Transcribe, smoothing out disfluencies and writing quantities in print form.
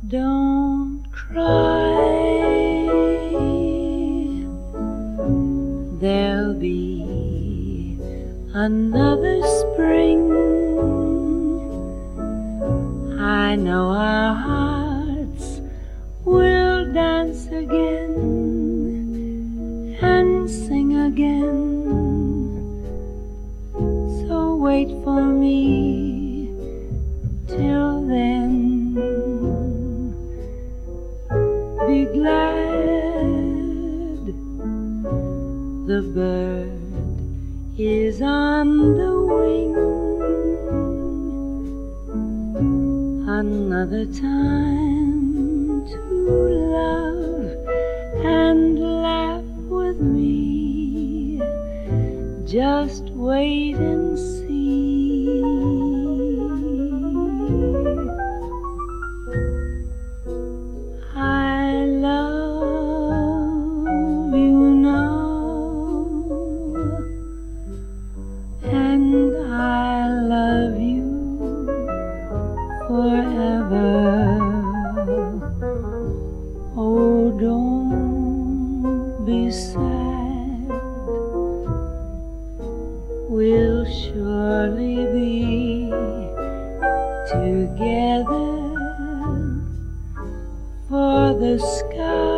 Don't cry, there'll be another spring. I know our hearts will dance again and sing again. So wait for me till then. Be glad, the bird is on the wing. Another time to love and laugh with me. Just wait and see. I love you now, and I love you forever. Oh, don't be sad, we'll surely be together, for the sky